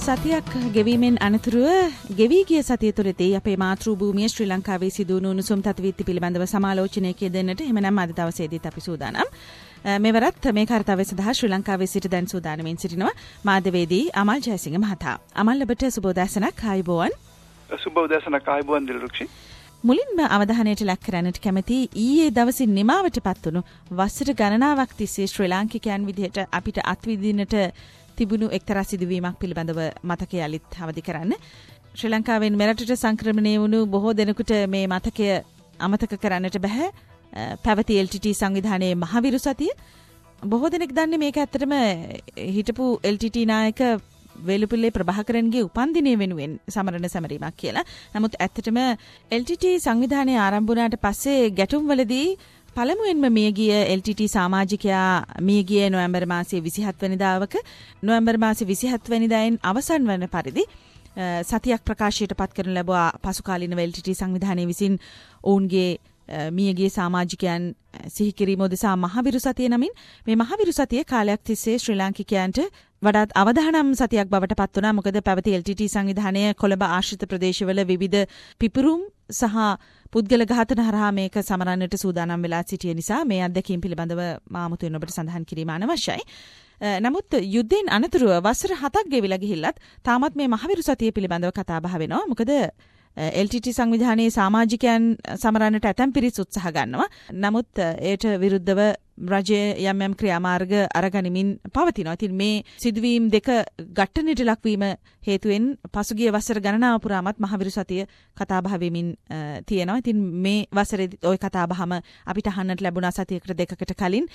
සතියක් ගෙවීමෙන් අනතුරුව ගෙවී ගිය සතිය තුළදී අපේ මාතෘ භූමිය ශ්‍රී ලංකාවේ සිදුවුණු උණුසුම් තත්ත්වීති පිළිබඳව සමාලෝචනයක යෙදෙන්නට එහෙමනම් අද දවසේදීත් අපි සූදානම්. මෙවරත් මේ කාර්යය සඳහා ශ්‍රී ලංකාවේ සිට දැන් සූදානමින් සිටිනවා මාධ්‍යවේදී අමල් ජයසිංහ මහතා. අමල් ඔබට සුබෝදෑසනක් ආයුබෝවන්. සුබෝදෑසනක් ආයුබෝවන් දිල්රුක්ෂි. මුලින්ම අවධානයට ලක් කරන්නට කැමති ඊයේ දවසේ නිමාවට පත්වුණු වසර ගණනාවක් තිස්සේ ශ්‍රී ලාංකිකයන් විදිහට අපිට අත්විඳින්නට තිබුණු එක්තරා සිදුවීමක් පිළිබඳව මතකය අලිත් අවදි කරන්න. ශ්‍රී ලංකාවෙන් මෙරටට සංක්‍රමණය වුණු බොහෝ දෙනෙකුට මේ මතකය අමතක කරන්නට බෑ. පැවති LTT සංවිධානයේ මහවිරු සතිය. බොහෝ දෙනෙක් දන්නේ මේක ඇත්තටම හිටපු LTT නායක වේලුපිල්ලේ ප්‍රභාකරන්ගේ උපන්දිනය වෙනුවෙන් සමරන සැමරීමක් කියලා. නමුත් ඇත්තටම LTT සංවිධානය ආරම්භ වුණාට පස්සේ ගැටුම්වලදී පළමුවෙන්ම මියගිය LTT සමාජිකයා මියගිය නොවැම්බර් මාසයේ 27 වෙනිදාවක නොවැම්බර් මාසයේ 27 වෙනිදායෙන් අවසන් වන පරිදි සතියක් ප්‍රකාශයට පත් කරනු ලැබුවා පසුකාලීන LTT සංවිධානයේ විසින් ඔවුන්ගේ මියගිය සමාජිකයන් සිහි කිරීම උදෙසා මහවිරු සතිය නමින් මේ මහවිරු සතිය කාලයක් තිස්සේ ශ්‍රී ලාංකිකයන්ට වඩාත් අවධානම් සතියක් බවට පත් වුණා. මොකද පැවති LTT සංවිධානය කොළඹ ආශ්‍රිත ප්‍රදේශවල විවිධ පිපුරුම් සහ පුද්ගල ඝාතන හරහා මේක සමරන්නට සූදානම් වෙලා සිටිය නිසා මේ අත්දැකීම් පිළිබඳව මාමුතුන් ඔබට සඳහන් කිරීම අනවශ්‍යයි. නමුත් යුද්ධයෙන් අනතුරුව වසර 7ක් ගෙවිලා ගිහිල්ලත් තාමත් මේ මහවිරු සතිය පිළිබඳව කතා බහ වෙනවා. මොකද LTT සංවිධානයේ සමාජිකයන් සමරන්නට ඇතැම් පිරිස් උත්සාහ ගන්නවා. නමුත් ඒට විරුද්ධව රජය යම් යම් ක්‍රියාමාර්ග අරගනිමින් පවතිනවා. ඉතින් මේ සිදුවීම් දෙක ගැටෙන්නට ලක්වීම හේතුවෙන් පසුගිය වසර ගණනාව පුරාමත් මහවිරු සතිය කතා බහ වෙමින් තියෙනවා. ඉතින් මේ වසරේදී ওই කතා බහම අපිට අහන්නට ලැබුණා සතියකට දෙකකට කලින්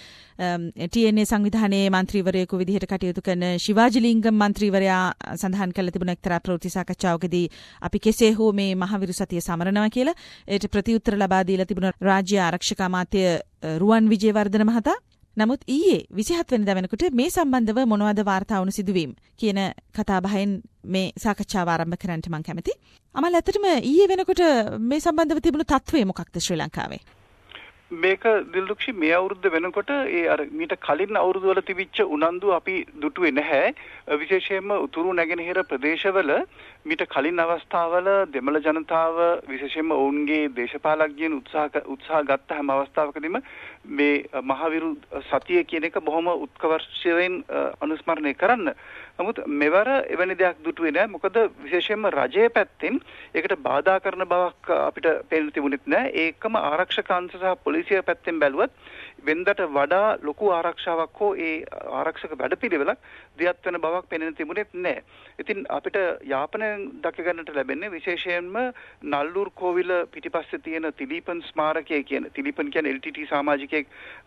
TNA සංවිධානයේ മന്ത്രിවරයෙකු විදිහට කටයුතු කරන ශිවාජිලිංගම් മന്ത്രിවරයා සඳහන් කළ තිබුණ එක්තරා ප්‍රවෘත්ති සාකච්ඡාවකදී අපි කෙසේ හෝ මේ මහවිරු සතිය සමරනවා කියලා ඒට ප්‍රතිඋත්තර ලබා දීලා තිබුණ රාජ්‍ය ආරක්ෂක අමාත්‍ය රුවන් විජේවර්ධන මහතා. නමුත් ඊයේ 27 වෙනිදා වෙනකොට මේ සම්බන්ධව මොනවද වාර්තා වුණු සිදුවීම් කියන කතාබහෙන් මේ සාකච්ඡාව ආරම්භ කරන්නට මම කැමතියි. අමල් ඇත්තටම ඊයේ වෙනකොට මේ සම්බන්ධව තිබුණු තත්ත්වය මොකක්ද ශ්‍රී ලංකාවේ? මේක දිල්රුක්ෂි මේ අවුරුද්ද වෙනකොට ඒ අර මීට කලින් අවුරුදු වල තිබිච්ච උනන්දු අපි දුටුවේ නැහැ. විශේෂයෙන්ම උතුරු නැගෙනහිර ප්‍රදේශවල මීට කලින් අවස්ථාවල දෙමළ ජනතාව විශේෂයෙන්ම ඔවුන්ගේ දේශපාලඥයන් උත්සාහ ගත්ත හැම අවස්ථාවකදීම මේ මහවිරු සතිය කියන එක බොහොම උත්කර්ෂයෙන් අනුස්මරණය කරන්න. නමුත් මෙවර එවැනි දෙයක් දුටුවේ නැහැ. මොකද විශේෂයෙන්ම රජයේ පැත්තෙන් ඒකට බාධා කරන බවක් අපිට පේන්න තිබුණෙත් නැහැ. ඒකම ආරක්ෂක අංශ සහ පොලිසිය පැත්තෙන් බැලුවත් වෙනදට වඩා ලොකු ආරක්ෂාවක් හෝ ඒ ආරක්ෂක වැඩපිළිවෙලක් දියත් වෙන බවක් පේන්න තිබුණෙත් නැහැ. ඉතින් අපිට යාපනයෙන් දැක ගන්නට ලැබෙන්නේ විශේෂයෙන්ම නල්ලූර් කෝවිල පිටිපස්සේ තියෙන තිලීපන් ස්මාරකය කියන තිලීපන් කියන්නේ LTT සමාජිකයෙක්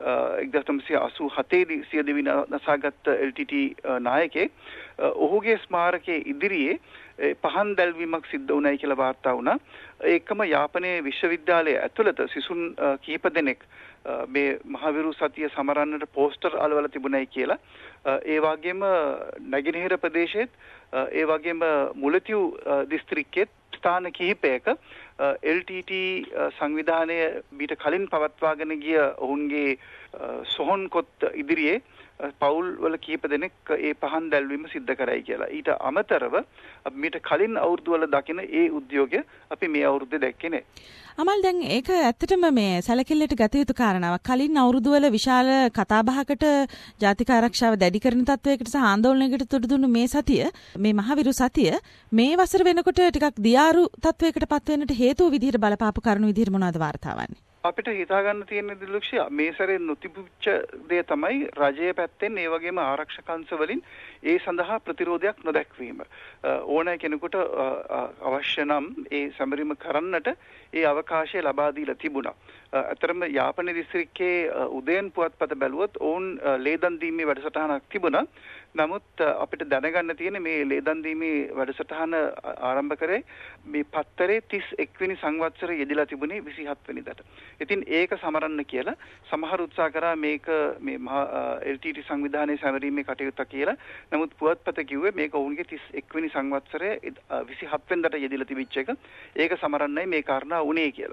1987 දී සියදිවි නසාගත් LTT නායකයෙක් ඔහුගේ ස්මාරකයේ ඉදිරියේ පහන් දැල්වීමක් සිද්ධ වුණයි කියලා වාර්තා වුණා. ඒකම යාපනයේ විශ්වවිද්‍යාලය ඇතුළත සිසුන් කීප දෙනෙක් මේ මහවිරු සතිය සමරන්නට පෝස්ටර් අලවලා තිබුණයි කියලා. ඒ වගේම නැගෙනහිර ප්‍රදේශයේත් ඒ වගේම මුලතිව් දිස්ත්‍රික්කයේ ස්ථාන කිහිපයක LTT සංවිධානය මීට කලින් පවත්වාගෙන ගිය ඔවුන්ගේ සොහොන් කොත් ඉදිරියේ පවුල් වල කීප දෙනෙක් ඒ පහන් දැල්වීම සිද්ධ කරයි කියලා. ඊට අමතරව මීට කලින් අවුරුදු වල දකින ඒ උද්‍යෝගය අපි මේ අවුරුද්දේ දැක්කේ නැහැ. අමල් දැන් ඒක ඇත්තටම මේ සැලකිල්ලට ගත යුතු කාරණාවක්. කලින් අවුරුදු වල විශාල කතාබහකට ජාතික ආරක්ෂාව දැඩි කරන තත්වයකට සහ ආందోලනයකට තුඩු දුන්නු මේ සතිය මේ මහවිරු සතිය මේ වසර වෙනකොට ටිකක් දියාරු තත්වයකට පත් වෙන්නට හේතුව විදිහට බලපාපු කරුණු විදිහට මොනවද වාර්තා වන්නේ? අපිට හිතා ගන්න තියෙන දිලක්ෂය මේ සැරේ නොතිබුච්ච දේ තමයි රජයේ පැත්තෙන් ඒ වගේම ආරක්ෂක අංශ වලින් ඒ සඳහා ප්‍රතිරෝධයක් නොදැක්වීම. ඕනෑ කෙනෙකුට අවශ්‍ය නම් ඒ සැමරීම කරන්නට ඒ අවකාශය ලබා දීලා තිබුණා. අතරම යාපන දිස්ත්‍රික්කයේ උදයන් පුවත්පත බැලුවොත් ඔවුන් ලේදන් දීමේ වැඩසටහනක් තිබුණා. නමුත් අපිට දැනගන්න තියෙන මේ ලේදන් දීමේ වැඩසටහන ආරම්භ කරේ මේ පත්තරේ 31 වෙනි සංවත්සරයේ යෙදලා තිබුණේ 27 වෙනිදාට. ඉතින් ඒක සමරන්න කියලා සමහර උත්සාහ කරා මේක මේ LTT සංවිධානයේ සැමරීමේ කටයුත්ත කියලා. නමුත් පුවත්පත කිව්වේ මේක ඔවුන්ගේ 31 වෙනි සංවත්සරයේ 27 වෙනිදාට යෙදලා තිබිච්ච එක. ඒක සමරන්නයි මේ කාරණා උනේ කියලා.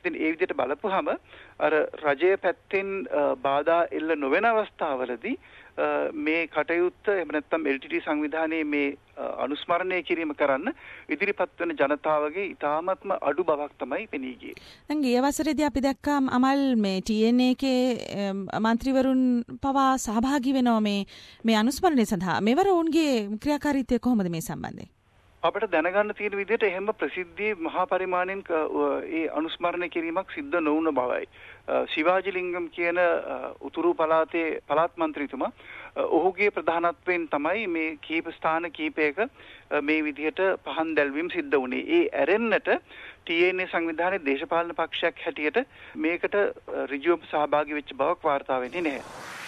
ඉතින් ඒ විදිහට බලපුවාම අර රජයේ පැත්තෙන් බාධා එල්ල නොවන අවස්ථාවලදී මේ කටයුත්ත එහෙම නැත්නම් LTT සංවිධානයේ මේ අනුස්මරණය කිරීම කරන්න ඉදිරිපත් වෙන ජනතාවගේ ඉතාමත්ම අඩු බවක් තමයි පෙනී ගියේ. දැන් ගිය වසරේදී අපි දැක්කා අමල් මේ TNA එකේ മന്ത്രിවරුන් පවා සහභාගී වෙනවා මේ අනුස්මරණය සඳහා. මේවර ඔවුන්ගේ ක්‍රියාකාරීත්වය කොහොමද මේ සම්බන්ධයෙන්? අපිට දැනගන්න තියෙන විදිහට එහෙම ප්‍රසිද්ධියේ මහා පරිමාණයෙන් ඒ අනුස්මරණය කිරීමක් සිද්ධ නොවුන බවයි. ශිවාජි ලිංගම් කියන උතුරු පළාතේ පළාත් මන්ත්‍රීතුමා ඔහුගේ ප්‍රධානත්වයෙන් තමයි මේ කීප ස්ථාන කීපයක මේ විදිහට පහන් දැල්වීම සිද්ධ වුණේ. ඒ ඇරෙන්නට TNA සංවිධානයේ දේශපාලන පක්ෂයක් හැටියට මේකට ඍජුවම සහභාගී වෙච්ච බවක් වාර්තා වෙන්නේ නැහැ.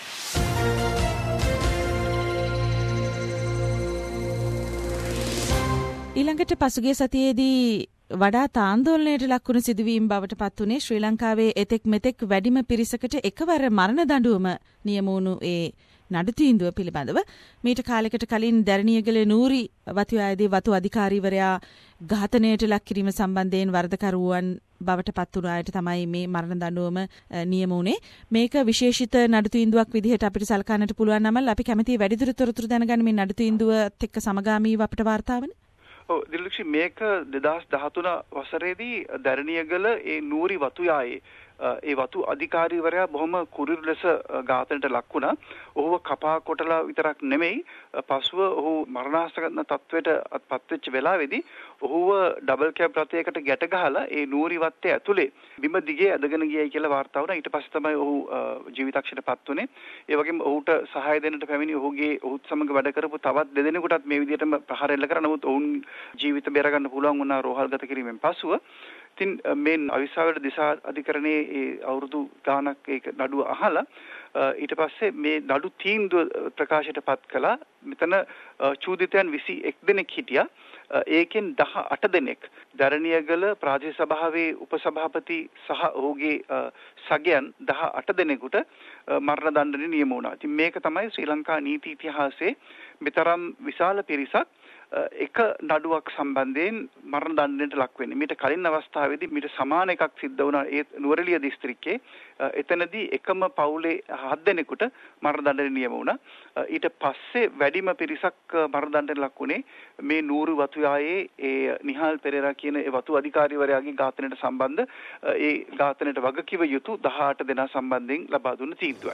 ඊළඟට පසුගිය සතියේදී වඩාත් ආందోලනයට ලක්වුණු සිදුවීම් බවට පත් වුණේ ශ්‍රී ලංකාවේ එතෙක් මෙතෙක් වැඩිම පිරිසකට එකවර මරණ දඬුවම නියම වුණු ඒ නඩු තීන්දුව පිළිබඳව. මීට කාලයකට කලින් දැරණියගල නූරි වතුයායේදී වතු අධිකාරීවරයා ඝාතනයට ලක් කිරීම සම්බන්ධයෙන් වරදකරුවන් බවට පත් වුණු අයට තමයි මේ මරණ දඬුවම නියම වුණේ. මේක විශේෂිත නඩු තීන්දුවක් විදිහට අපිට සලකන්නට පුළුවන් නම් අපි කැමැති වැඩිදුර තොරතුරු දැනගන්න මේ නඩු තීන්දුවත් එක්ක සමගාමීව අපිට වාර්තා වන. දිලක්ෂි මේක 2013 වසරේදී දැරණියගල ඒ නූරි වතුයායේ ඒ වතු අධිකාරීවරයා බොහොම කුරිරු ලෙස ඝාතනයට ලක් වුණා. ඔහුව කපා කොටලා විතරක් නෙමෙයි පසුව ඔහු මරණාසන්න තත්වයට පත් වෙච්ච වෙලාවේදී ඔහුව ඩබල් කැබ් රථයකට ගැට ගහලා ඒ නූරි වත්තේ ඇතුලේ බිම දිගේ ඇදගෙන ගියයි කියලා වාර්තා වුණා. ඊට පස්සේ තමයි ඔහු ජීවිතක්ෂයට පත් වුණේ. ඒ වගේම ඔහුට සහාය දෙන්නට පැමිණි ඔහුත් සමග වැඩ කරපු තවත් දෙදෙනෙකුටත් මේ විදිහටම ප්‍රහාර එල්ල කරා. නමුත් ඔවුන් ජීවිත බේරගන්න පුළුවන් වුණා රෝහල්ගත කිරීමෙන් පසුව. ඉතින් මේ අවිස්සාවේට දිසා අධිකරණයේ ඒ අවුරුදු ගානක් ඒක නඩුව අහලා ඊට පස්සේ මේ නඩු තීන්දුව ප්‍රකාශයට පත් කළා. මෙතන චූදිතයන් 21 දෙනෙක් හිටියා. ඒකෙන් 18 දෙනෙක් දැරණියගල ප්‍රාදේශ සභාවේ උපසභාපති සහ ඔහුගේ සගයන් 18 දෙනෙකුට මරණ දඬුවම නියම වුණා. ඉතින් මේක තමයි ශ්‍රී ලංකා නීති ඉතිහාසයේ මෙතරම් විශාල පිරිසක් එක නඩුවක් සම්බන්ධයෙන් මරණ දඬුවමට ලක් වෙන්නේ. මීට කලින් අවස්ථාවේදී මීට සමාන එකක් සිද්ධ වුණා ඒ නුවරඑළිය දිස්ත්‍රික්කයේ. එතනදී එකම පවුලේ 7 දෙනෙකුට මරණ දඬුවම නියම වුණා. ඊට පස්සේ වැඩිම පිරිසක් මරණ දඬුවමට ලක් වුණේ මේ නූරු වතුයායේ ඒ නිහාල් පෙරේරා කියන ඒ වතු අධිකාරීවරයාගේ ඝාතනයට සම්බන්ධ ඒ ඝාතනයට වගකිව යුතු 18 දෙනා සම්බන්ධයෙන් ලබා දුන්න තීන්දුවයි.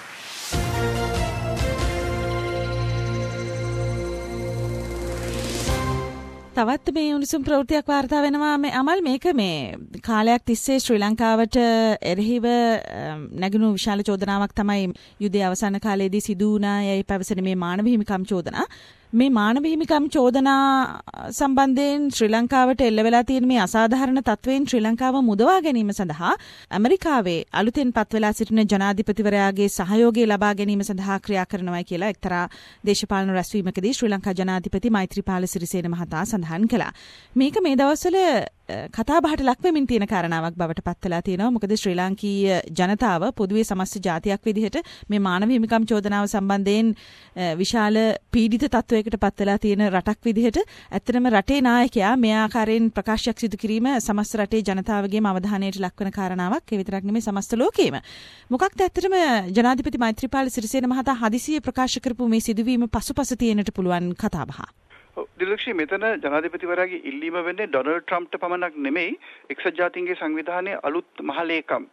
තවත් මේ උණුසුම් ප්‍රවෘත්තියක් වාර්තා වෙනවා මේ අමල් මේක මේ කාලයක් තිස්සේ ශ්‍රී ලංකාවට එරෙහිව නැගුණු විශාල චෝදනාවක් තමයි යුදයේ අවසාන කාලයේදී සිදු වුණා යයි පැවසෙන මේ මානව හිමිකම් චෝදනා. මේ මානව හිමිකම් චෝදනා සම්බන්ධයෙන් ශ්‍රී ලංකාවට එල්ල වෙලා තියෙන මේ අසාධාරණ තත්වයෙන් ශ්‍රී ලංකාව මුදවා ගැනීම සඳහා ඇමරිකාවේ අලුතෙන් පත් වෙලා සිටින ජනාධිපතිවරයාගේ සහයෝගය ලබා ගැනීම සඳහා ක්‍රියා කරනවා කියලා එක්තරා දේශපාලන රැස්වීමකදී ශ්‍රී ලංකා ජනාධිපති මෛත්‍රීපාල සිරිසේන මහතා සඳහන් කළා. මේක මේ දවස්වල කතා බහට ලක් වෙමින් තියෙන කාරණාවක් බවට පත් වෙලා තියෙනවා. මොකද ශ්‍රී ලාංකීය ජනතාව පොදුවේ සමස්ත ජාතියක් විදිහට මේ මානව හිමිකම් චෝදනාව සම්බන්ධයෙන් විශාල පීඩිත තත්වයකට පත් වෙලා තියෙන රටක් විදිහට ඇත්තටම රටේ නායකයා මේ ආකාරයෙන් ප්‍රකාශයක් සිදු කිරීම සමස්ත රටේ ජනතාවගේම අවධානයට ලක්වන කාරණාවක්. ඒ විතරක් නෙමෙයි සමස්ත ලෝකෙම. මොකක්ද ඇත්තටම ජනාධිපති මෛත්‍රීපාල සිරිසේන මහතා හදිසියෙ ප්‍රකාශ කරපු මේ සිදුවීම පසුපස තියෙන්නට පුළුවන් කතාබහ? දිලක්ෂි මෙතන ජනාධිපතිවරයාගේ ඉල්ලීම වෙන්නේ ඩොනල්ඩ් ට්‍රම්ප්ට පමණක් නෙමෙයි එක්සත් ජාතීන්ගේ සංවිධානයේ අලුත් මහලේකම්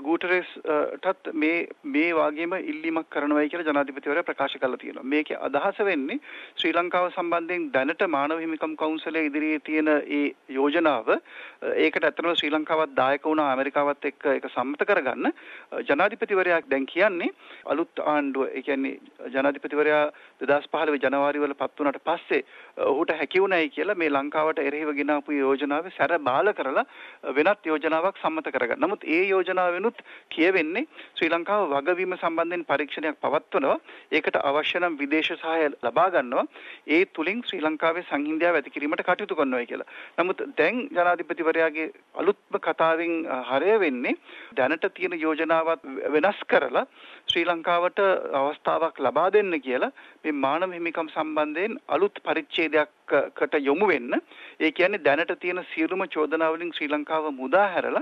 ගූටරෙස්ටත් මේ වාගේම ඉල්ලීමක් කරනවායි කියලා ජනාධිපතිවරයා ප්‍රකාශ කරලා තියෙනවා. මේකේ අදහස වෙන්නේ ශ්‍රී ලංකාව සම්බන්ධයෙන් දැනට මානව හිමිකම් කවුන්සිලයේ ඉදිරියේ තියෙන ඒ යෝජනාව ඒකට ඇත්තටම ශ්‍රී ලංකාවත් දායක වුණා ඇමරිකාවත් එක්ක ඒක සම්මත කරගන්න ජනාධිපතිවරයා දැන් කියන්නේ අලුත් ආණ්ඩුව ඒ කියන්නේ ජනාධිපතිවරයා 2015 ජනවාරි වල පත් වුණාට පස්සේ ඔහුට හැකි වුණයි කියලා මේ ලංකාවට එරෙහිව ගෙනාපු යෝජනාවේ සැර බාල කරලා වෙනත් යෝජනාවක් සම්මත කරගන්න. නමුත් ඒ යෝජනාවෙනුත් කියවෙන්නේ ශ්‍රී ලංකාව වගවීම සම්බන්ධයෙන් පරීක්ෂණයක් පවත්වනවා. ඒකට අවශ්‍ය නම් විදේශ සහාය ලබා ගන්නවා. ඒ තුලින් ශ්‍රී ලංකාවේ සංහිඳියාව ඇති කිරීමට කටයුතු කරනවා කියලා. නමුත් දැන් ජනාධිපතිවරයාගේ අලුත්ම කතාවෙන් හරය වෙන්නේ දැනට තියෙන යෝජනාවත් වෙනස් කරලා ශ්‍රී ලංකාවට අවස්ථාවක් ලබා දෙන්න කියලා මේ මානව හිමිකම් සම්බන්ධයෙන් අලුත් පරිච්ඡේදයකට යොමු වෙන්න. ඒ කියන්නේ දැනට තියෙන සියලුම චෝදනා වලින් ශ්‍රී ලංකාව මුදා හැරලා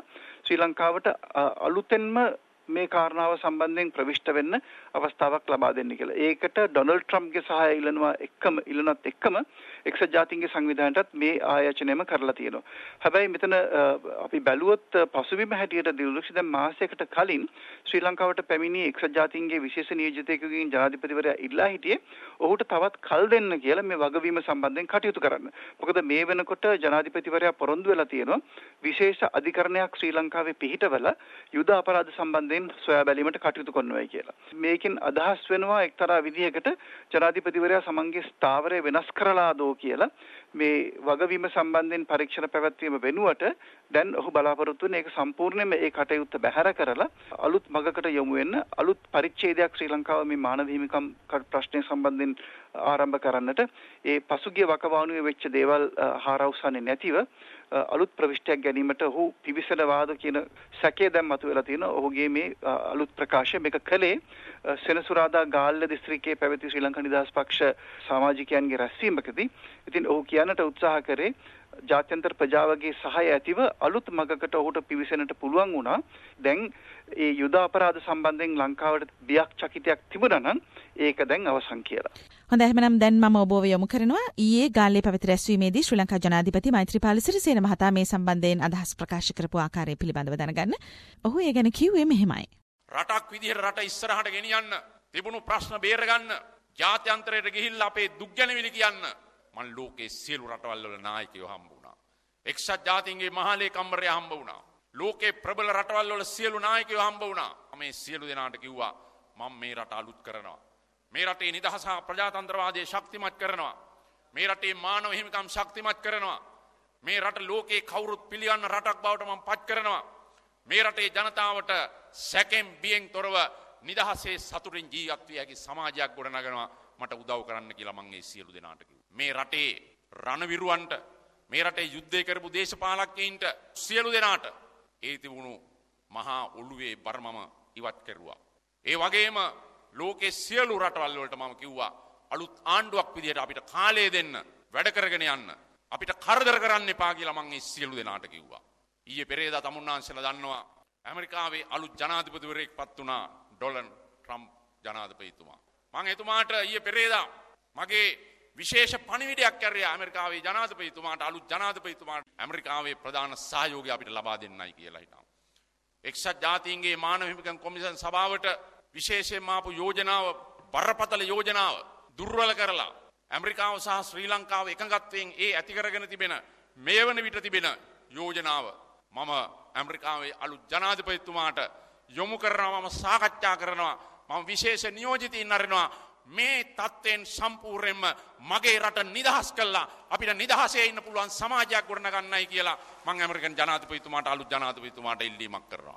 ශ්‍රී ලංකාවට අලුතෙන්ම මේ කාරණාව සම්බන්ධයෙන් ප්‍රවිෂ්ඨ වෙන්න අවස්ථාවක් ලබා දෙන්න කියලා. ඒකට ඩොනල්ඩ් ට්‍රම්ප්ගේ සහාය ඉල්ලනත් එක්කම එක්සත් ජාතීන්ගේ සංවිධානයටත් මේ ආයාචනයම කරලා තියෙනවා. හැබැයි මෙතන අපි බැලුවොත් පසුබිම හැටියට දිලුක්ෂ දැන් මාසයකට කලින් ශ්‍රී ලංකාවට පැමිණි එක්සත් ජාතීන්ගේ විශේෂ නියෝජිතයෙකුගෙන් ජනාධිපතිවරයා ඉල්ලා හිටියේ ඔහුට තවත් කල් දෙන්න කියලා මේ වගවීම සම්බන්ධයෙන් කටයුතු කරන්න. මොකද මේ වෙනකොට ජනාධිපතිවරයා පොරොන්දු වෙලා තියෙනවා විශේෂ අධිකරණයක් ශ්‍රී ලංකාවේ පිහිටවල යුද අපරාධ සම්බන්ධයෙන් සොයා බැලීමට කටයුතු කරනවායි කියලා. මේකෙන් අදහස් වෙනවා එක්තරා විදිහකට ජනාධිපතිවරයා සමන්ගේ ස්ථාවරය වෙනස් කරලා දෝ කියලා මේ වගවීම සම්බන්ධයෙන් පරීක්ෂණ පැවැත්වීම වෙනුවට දැන් ඔහු බලාපොරොත්තු වෙන ඒක සම්පූර්ණයෙන්ම ඒ කටයුත්ත බැහැර කරලා අලුත් මගකට යොමු වෙන්න අලුත් පරිච්ඡේදයක් ශ්‍රී ලංකාව මේ මානව හිමිකම් ප්‍රශ්නය සම්බන්ධයෙන් ආරම්භ කරන්නට ඒ පසුගිය වකවානුවේ වෙච්ච දේවල් හාරවුස්සන්නේ නැතිව අලුත් ප්‍රවිෂ්ටයක් ගැනීමට ඔහු පිවිසනවාද කියන සැකය දැන් මතුවලා තියෙනවා. ඔහුගේ මේ අලුත් ප්‍රකාශය මේක කළේ සෙනසුරාදා ගාල්ල දිස්ත්‍රික්කයේ පැවති ශ්‍රී ලංකා නිදහස් පක්ෂ සමාජිකයන්ගේ රැස්වීමකදී. ඉතින් ඔහු කියන්නට උත්සාහ කරේ ජාත්‍යන්තර ප්‍රජාවගේ සහාය ඇතිව අලුත් මගකට ඔහුට පිවිසෙන්නට පුළුවන් වුණා. දැන් ඒ යුද අපරාධ සම්බන්ධයෙන් ලංකාවට බියක් චකිතයක් තිබුණා නම් ඒක දැන් අවසන් කියලා. හොඳයි එහෙනම් දැන් මම ඔබව යොමු කරනවා ඊයේ ගාල්ලේ පැවති රැස්වීමේදී ශ්‍රී ලංකා ජනාධිපති මෛත්‍රීපාල සිරිසේන මහතා මේ සම්බන්ධයෙන් අදහස් ප්‍රකාශ කරපු ආකාරය පිළිබඳව දැනගන්න. ඔහු ඒ ගැන කිව්වේ මෙහෙමයි. රටක් විදිහට රට ඉස්සරහට ගෙනියන්න තිබුණු ප්‍රශ්න බේරගන්න ජාත්‍යන්තරයට ගිහිල්ලා අපේ දුක් ගැනවිලි කියන්න මන් ලෝකයේ සියලු රටවල් වල නායකයෝ හම්බ වුණා. එක්සත් ජාතීන්ගේ මහලේකම්වරයා හම්බ වුණා. ලෝකේ ප්‍රබල රටවල් වල සියලු නායකයෝ හම්බ වුණා. මේ සියලු දෙනාට කිව්වා මම මේ රට අලුත් කරනවා. මේ රටේ නිදහස ප්‍රජාතන්ත්‍රවාදය ශක්තිමත් කරනවා. මේ රටේ මානව හිමිකම් ශක්තිමත් කරනවා. මේ රට ලෝකේ කවුරුත් පිළිගන්න රටක් බවට මම පත් කරනවා. මේ රටේ ජනතාවට සැකෙන් බියෙන් තොරව නිදහසේ සතුටින් ජීවත් විය හැකි සමාජයක් ගොඩනගනවා. මට උදව් කරන්න කියලා මම මේ සියලු දෙනාට කිව්වා. මේ රටේ රණවිරුවන්ට මේ රටේ යුද්ධය කරපු දේශපාලකයින්ට සියලු දෙනාට ඒ තිබුණු මහා ඔළුවේ බරමම ඉවත් කෙරුවා. ඒ වගේම ලෝකේ සියලු රටවල් වලට මම කිව්වා අලුත් ආණ්ඩුවක් විදිහට අපිට කාලය දෙන්න වැඩ කරගෙන යන්න අපිට කරදර කරන්න එපා කියලා මම මේ සියලු දෙනාට කිව්වා. ඊයේ පෙරේදා තමුන්නාන්සලා දන්නවා ඇමරිකාවේ අලුත් ජනාධිපතිවරයෙක් පත් වුණා ඩොනල්ඩ් ට්‍රම්ප් ජනාධිපතිතුමා. මම එතුමාට ඊයේ පෙරේදා මගේ විශේෂ පණිවිඩයක් කැරියා ඇමරිකාවේ ජනාධිපතිතුමාට අලුත් ජනාධිපතිතුමාට ඇමරිකාවේ ප්‍රධාන සහයෝගය අපිට ලබා දෙන්නයි කියලා හිටා. එක්සත් ජාතීන්ගේ මානව හිමිකම් කොමිෂන් සභාවට විශේෂයෙන්ම ආපු යෝජනාව බරපතල යෝජනාව දුර්වල කරලා ඇමරිකාව සහ ශ්‍රී ලංකාව එකඟත්වයෙන් ඒ ඇති කරගෙන තිබෙන මේ වන විට තිබෙන යෝජනාව මම ඇමරිකාවේ අලුත් ජනාධිපතිතුමාට යොමු කරනවා. මම සාකච්ඡා කරනවා. මම විශේෂ නියෝජිතයින් අරනවා. මේ තත්ත්වයෙන් සම්පූර්ණයෙන්ම මගේ රට නිදහස් කළා අපිට නිදහසේ ඉන්න පුළුවන් සමාජයක් ගොඩනගන්නයි කියලා මම ඇමරිකන් ජනාධිපතිතුමාට අලුත් ජනාධිපතිතුමාට ඉල්ලීමක් කරනවා.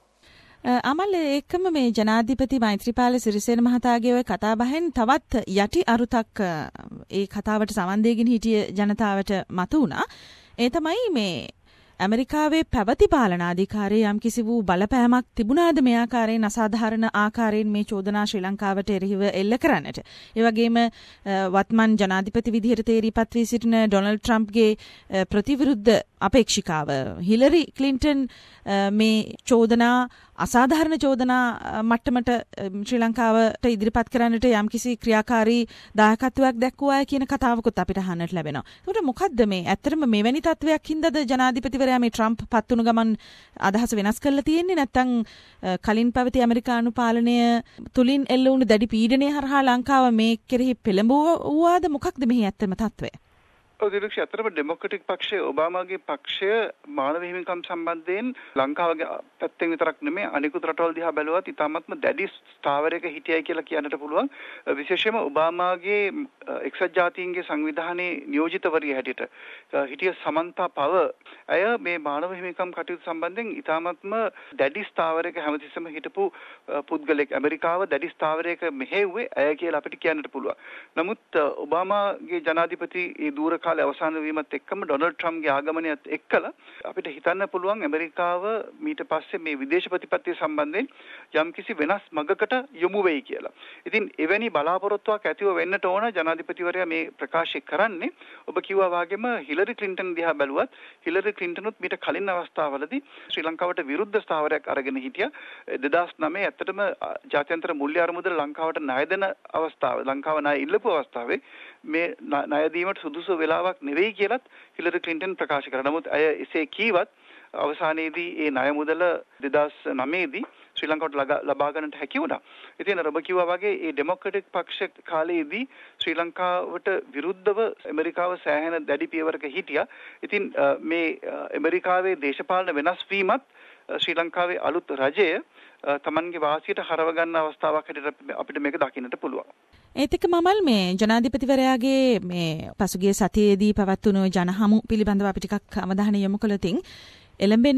අමල් ඒකම මේ ජනාධිපති මෛත්‍රීපාල සිරිසේන මහතාගේ ওই කතාබහෙන් තවත් යටි අරුතක් ඒ කතාවට සමන් දෙගෙන හිටිය ජනතාවට මතු වුණා. ඒ තමයි මේ ඇමරිකාවේ පැවති පාලනාධිකාරී යම් කිසි වූ බලපෑමක් තිබුණාද මේ ආකාරයෙන් අසාධාරණ ආකාරයෙන් මේ චෝදනා ශ්‍රී ලංකාවට එරෙහිව එල්ල කරන්නට. ඒ වගේම වත්මන් ජනාධිපති විදිහට තේරීපත් වී සිටින ඩොනල්ඩ් ට්‍රම්ප්ගේ ප්‍රතිවිරුද්ධ අපේක්ෂිකාව හිලරි ක්ලින්ටන් මේ චෝදනා අසාධාරණ චෝදනා මට්ටමට ශ්‍රී ලංකාවට ඉදිරිපත් කරන්නට යම්කිසි ක්‍රියාකාරී දායකත්වයක් දැක්වුවා කියන කතාවකුත් අපිට අහන්නට ලැබෙනවා. ඒකට මොකද්ද මේ ඇත්තටම මෙවැනි තත්වයක් හින්දාද ජනාධිපතිවරයා මේ ට්‍රම්ප් පත් වුණු ගමන් අදහස වෙනස් කරලා තියෙන්නේ නැත්නම් කලින් පැවති ඇමරිකානු පාලනය තුලින් එල්ල වුණු දැඩි පීඩනය හරහා ලංකාව මේ කෙරෙහි පෙළඹුවාද මොකක්ද මෙහි ඇත්තම තත්වය? දිලක්ෂ අතරම ඩෙමොක්‍රටික් පක්ෂය ඔබාමාගේ පක්ෂය මානව හිමිකම් සම්බන්ධයෙන් ලංකාවගේ පැත්තෙන් විතරක් නෙමෙයි අනිකුත් රටවල් දිහා බැලුවත් ඉතාමත්ම දැඩි ස්ථාවරයක හිටියයි කියලා කියන්නට පුළුවන්. විශේෂයෙන්ම ඔබාමාගේ එක්සත් ජාතීන්ගේ සංවිධානයේ නියෝජිතවරිය හැටියට හිටිය සමන්තා පව අය මේ මානව හිමිකම් කටයුතු සම්බන්ධයෙන් ඉතාමත්ම දැඩි ස්ථාවරයක හැමතිස්සෙම හිටපු පුද්ගලෙක්. ඇමරිකාව දැඩි ස්ථාවරයක මෙහෙව්වේ ඇය කියලා අපිට කියන්නට පුළුවන්. නමුත් ඔබාමාගේ ජනාධිපති ඒ දූරකාලීන කාලේ අවසන් වීමත් එක්කම ඩොනල්ඩ් ට්‍රම්ප්ගේ ආගමනයත් එක්කලා අපිට හිතන්න පුළුවන් ඇමරිකාව ඊට පස්සේ මේ විදේශ ප්‍රතිපත්තිය සම්බන්ධයෙන් යම්කිසි වෙනස් මඟකට යොමු වෙයි කියලා. ඉතින් එවැනි බලාපොරොත්තුවක් ඇතිව වෙන්නට ඕන ජනාධිපතිවරයා මේ ප්‍රකාශ කරන්නේ. ඔබ කිව්වා වගේම හිලරි ක්ලින්ටන් දිහා බැලුවත් හිලරි ක්ලින්ටනුත් ඊට කලින් අවස්ථාවලදී ශ්‍රී ලංකාවට විරුද්ධ ස්ථාවරයක් අරගෙන හිටියා. 2009 ඇත්තටම ජාත්‍යන්තර මුල්‍ය අරමුදල ලංකාවට ණය දෙන අවස්ථාව ලංකාව ණය ඉල්ලපු අවස්ථාවේ මේ ණය දීමට සුදුසු වෙලාවක් නෙවෙයි කියලත් හිලරි ක්ලින්ටන් ප්‍රකාශ කරා. නමුත් අය එසේ කීවත් අවසානයේදී ඒ ණය මුදල 2009 දී ශ්‍රී ලංකාවට ලබා ගන්නට හැකි වුණා. ඉතින් රොබ කිව්වා වගේ මේ ඩෙමොක්‍රැටික් පක්ෂ කාලයේදී ශ්‍රී ලංකාවට විරුද්ධව ඇමරිකාව සෑහෙන දැඩි පියවරක හිටියා. ඉතින් මේ ඇමරිකාවේ දේශපාලන වෙනස් වීමත් ශ්‍රී ලංකාවේ අලුත් රජය තමන්ගේ වාසියට හරව ගන්න අවස්ථාවක් හැටියට අපිට මේක දකින්නට පුළුවන්. ඒත් එක්ක මමල් මේ ජනාධිපතිවරයාගේ මේ පසුගිය සතියේදී පැවැත්වුණු ජනහමු පිළිබඳව අපි ටිකක් අවධානය යොමු කළොතින් එළඹෙන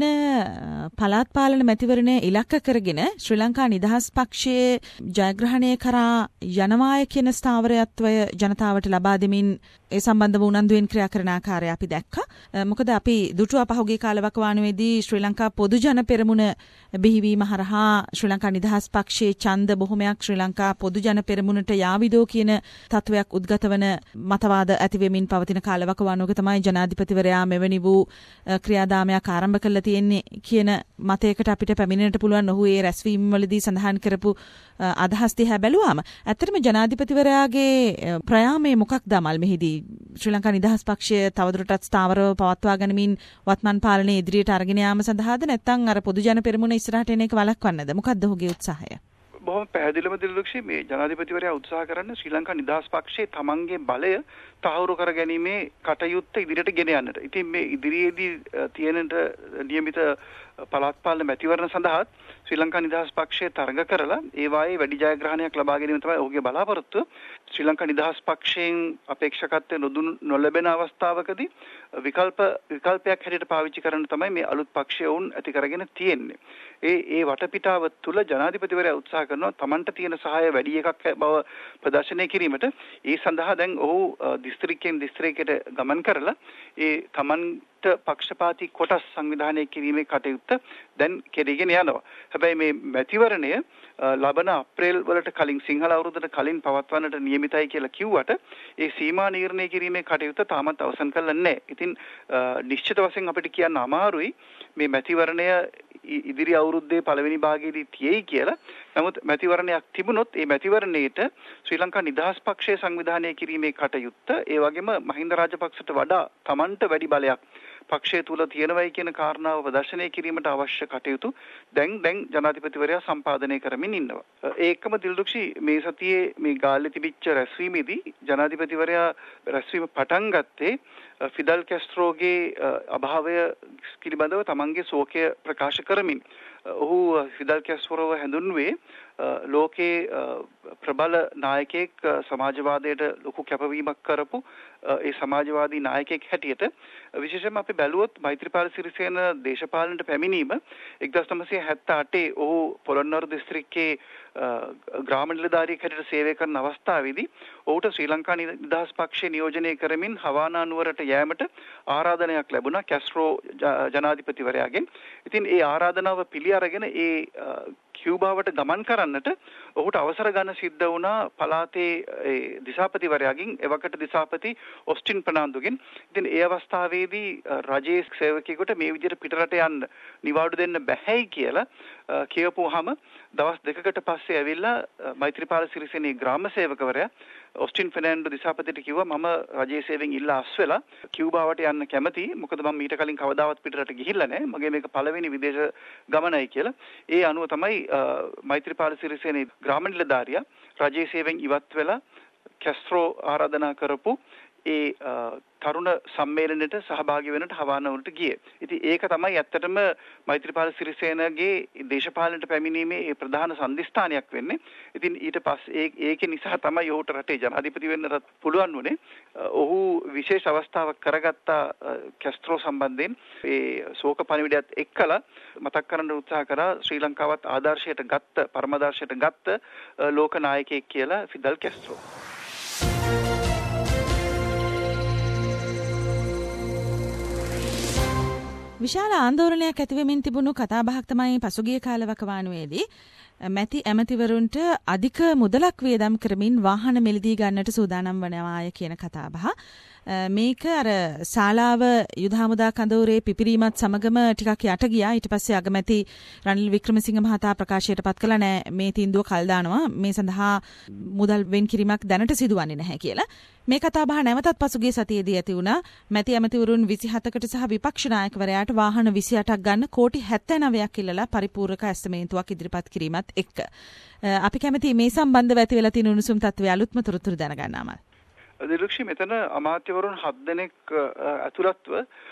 පළාත් පාලන මැතිවරණය ඉලක්ක කරගෙන ශ්‍රී ලංකා නිදහස් පක්ෂයේ ජයග්‍රහණය කරා යනවාය කියන ස්ථාවරයත්වය ජනතාවට ලබා දෙමින් ඒ සම්බන්ධව උනන්දුවෙන් ක්‍රියා කරන ආකාරය අපි දැක්කා. මොකද අපි දුටුවා පහුගිය කාලවකවානුවේදී ශ්‍රී ලංකා පොදු ජන පෙරමුණ බිහිවීම හරහා ශ්‍රී ලංකා නිදහස් පක්ෂයේ ඡන්ද බොහොමයක් ශ්‍රී ලංකා පොදු ජන පෙරමුණට යාවිදෝ කියන තත්වයක් උද්ගත වන මතවාද ඇති වෙමින් පවතින කාලවකවානුවක තමයි ජනාධිපතිවරයා මෙවැනි වූ ක්‍රියාදාමයක් ආරම්භ කරලා තියෙන්නේ කියන මතයකට අපිට පැමිණෙන්නට පුළුවන්. ඔහු ඒ රැස්වීම් වලදී සඳහන් කරපු අදහස් දිහා බැලුවාම ඇත්තටම ජනාධිපතිවරයාගේ ප්‍රයාමය මොකක්ද අමල් මෙහිදී ශ්‍රී ලංකා නිදහස් පක්ෂය තවදුරටත් ස්ථාවරව පවත්වා ගනිමින් වත්මන් පාලනය ඉදිරියට අරගෙන යාම සඳහාද නැත්නම් අර පොදු ජන පෙරමුණ ඉස්සරහට එන එක වළක්වන්නද? මොකක්ද ඔහුගේ උත්සාහය? බොහොම පැහැදිලිවම දිලුක්ෂි මේ ජනාධිපතිවරයා උත්සාහ කරන්නේ ශ්‍රී ලංකා නිදහස් පක්ෂයේ තමන්ගේ බලය තහවුරු කර ගැනීමේ කටයුත්ත ඉදිරියට ගෙන යන්නට. ඉතින් මේ ඉදිරියේදී තියෙන නියමිත පළාත් පාලන මැතිවරණ සඳහා ශ්‍රී ලංකා නිදහස් පක්ෂයේ තරඟ කරලා ඒ වායේ වැඩි ජයග්‍රහණයක් ලබා ගැනීම තමයි ඔහුගේ බලාපොරොත්තුව. ශ්‍රී ලංකා නිදහස් පක්ෂයෙන් අපේක්ෂකත්වය නොලැබෙන අවස්ථාවකදී විකල්පයක් හැටියට පාවිච්චි කරන්න තමයි මේ අලුත් පක්ෂය වුන් ඇති කරගෙන තියෙන්නේ. ඒ වටපිටාව තුළ ජනාධිපතිවරයා උත්සාහ කරනවා තමන්ට තියෙන සහාය වැඩි එකක් බව ප්‍රදර්ශනය කිරීමට. ඒ සඳහා දැන් ඔහු දිස්ත්‍රික්කයෙන් දිස්ත්‍රික්කයට ගමන් කරලා ඒ තමන්ට පක්ෂපාතී කොටස් සංවිධානය කිරීමේ කටයුත්ත දැන් කෙරෙගෙන යනවා. හැබැයි මේ මැතිවරණය ලබන අප්‍රේල් වලට කලින් සිංහල අවුරුද්දට කලින් පවත්වන්නට නියමිතයි කියලා කිව්වට ඒ සීමා නිර්ණය කිරීමේ කටයුත්ත තාමත් අවසන් කරලා නැහැ. ඉතින් නිශ්චිත වශයෙන් අපිට කියන්න අමාරුයි මේ මැතිවරණය ඉදිරි අවුරුද්දේ පළවෙනි භාගයේදී තියෙයි කියලා. නමුත් මැතිවරණයක් තිබුණොත් ඒ මැතිවරණයට ශ්‍රී ලංකා නිදහස් පක්ෂයේ සංවිධානය කිරීමේ කටයුත්ත ඒ වගේම මහින්ද රාජපක්ෂට වඩා තමන්ට වැඩි බලයක් පක්ෂය තුල තියෙනවයි කියන කාරණාව ප්‍රදර්ශනය කිරීමට අවශ්‍ය කටයුතු දැන් ජනාධිපතිවරයා සම්පාදනය කරමින් ඉන්නවා. ඒකම දිල්දුක්ෂි මේ සතියේ මේ ගාල්ලේ තිබිච්ච රැස්වීමේදී ජනාධිපතිවරයා රැස්වීම පටන් ගත්තේ ෆිඩල් කැස්ට්‍රෝගේ අභාවය පිළිබඳව තමන්ගේ ශෝකය ප්‍රකාශ කරමින්. ඔහු ෆිඩල් කැස්ට්‍රෝව හැඳුන්වේ ලෝකේ ප්‍රබල නායකයෙක් සමාජවාදයට ලොකු කැපවීමක් කරපු ඒ සමාජවාදී නායකයෙක් හැටියට. විශේෂයෙන්ම අපි බැලුවොත් මෛත්‍රීපාල සිරිසේන දේශපාලනයට පැමිණීම 1978 ඔහු පොළොන්නරුව දිස්ත්‍රික්කයේ ග්‍රාම නිලධාරියෙක් හැටියට සේවය කරන අවස්ථාවේදී ඔහුට ශ්‍රී ලංකා නිදහස් පක්ෂය නියෝජනය කරමින් හවානා නුවරට යෑමට ආරාධනයක් ලැබුණා කැස්ට්‍රෝ ජනාධිපතිවරයාගෙන්. ඉතින් ඒ ආරාධනාව පිළි අරගෙන ඒ කියුබාවට ගමන් කරන්නට ඔහුට අවසර ගන්න සිද්ධ වුණා පළාතේ දිසාපතිවරයාගෙන් එවකට දිසාපති ඔස්ටින් ප්‍රනාන්දුගෙන්. ඉතින් ඒ අවස්ථාවේදී රජයේ සේවකයෙකුට මේ විදිහට පිටරට යන්න නිවාඩු දෙන්න බැහැයි කියලා කියපුවාම දවස් දෙකකට පස්සේ ඇවිල්ලා මෛත්‍රීපාල සිරිසේනී ග්‍රාම සේවකවරයා ඔස්ටින් ෆෙර්නැන්ඩෝ දිසාපතිට කිව්වා මම රජයේ සේවයෙන් ඉල්ලා අස්වෙලා කියුබාවට යන්න කැමතියි. මොකද මම ඊට කලින් කවදාවත් පිටරට ගිහිල්ලා නැහැ. මගේ මේක පළවෙනි විදේශ ගමනයි කියලා. ඒ අනුව තමයි මෛත්‍රීපාල සිරිසේනී ග්‍රාම නිලධාරියා රජයේ සේවයෙන් ඉවත් වෙලා කැස්ට්‍රෝ ආරාධනා කරපු ඒ තරුණ සම්මේලනයට සහභාගී වෙන්නට හවානාවලට ගියේ. ඉතින් ඒක තමයි ඇත්තටම මෛත්‍රීපාල සිරිසේනගේ දේශපාලනයට පැමිණීමේ ඒ ප්‍රධාන සම්දිස්ථානයක් වෙන්නේ. ඉතින් ඊට පස්සේ ඒකේ නිසා තමයි ඔහුට රටේ ජනාධිපති වෙන්නට පුළුවන් වුණේ. ඔහු විශේෂ අවස්ථාවක් කරගත්තා කැස්ට්‍රෝ සම්බන්ධයෙන් ඒ ශෝක පණිවිඩයත් එක්කලා මතක් කරන්න උත්සාහ කරා ශ්‍රී ලංකාවත් ආදර්ශයට ගත්ත පරමාදර්ශයට ගත්ත ලෝක නායකයෙක් කියලා ෆිඩල් කැස්ට්‍රෝ. විශාල ආందోලනයක් ඇතිවෙමින් තිබුණු කතාබහක් තමයි පසුගිය කාලවකවානුවේදී මැති ඇමතිවරුන්ට අධික මුදලක් වියදම් කරමින් වාහන මිලදී ගන්නට සූදානම් වනවාය කියන කතාබහ. මේක අර ශාලාව යුද හමුදා කඳවුරේ පිපිරීමත් සමගම ටිකක් යට ගියා. ඊට පස්සේ අගමැති රනිල් වික්‍රමසිංහ මහතා ප්‍රකාශයට පත් කළා නෑ මේ තීන්දුව කල් දානවා. මේ සඳහා මුදල් වෙන් කිරීමක් දැනට සිදුවන්නේ නැහැ කියලා. මේ කතාබහ නැවතත් පසුගිය සතියේදී ඇති වුණා. මැති ඇමතිවරුන් 27කට සහ විපක්ෂ නායකවරයාට වාහන 28ක් ගන්න කෝටි 79ක් ඉල්ලලා පරිපූර්ණක ඇස්තමේන්තුවක් ඉදිරිපත් කිරීමත් එක්ක. අපි කැමති මේ සම්බන්ධව ඇති වෙලා තියෙන උණුසුම් තත්ත්වය අලුත්ම තොරතුරු දැනගන්නම. දිලක්ෂි මෙතන අමාත්‍යවරුන් 7 දෙනෙක් ඇතුළත්ව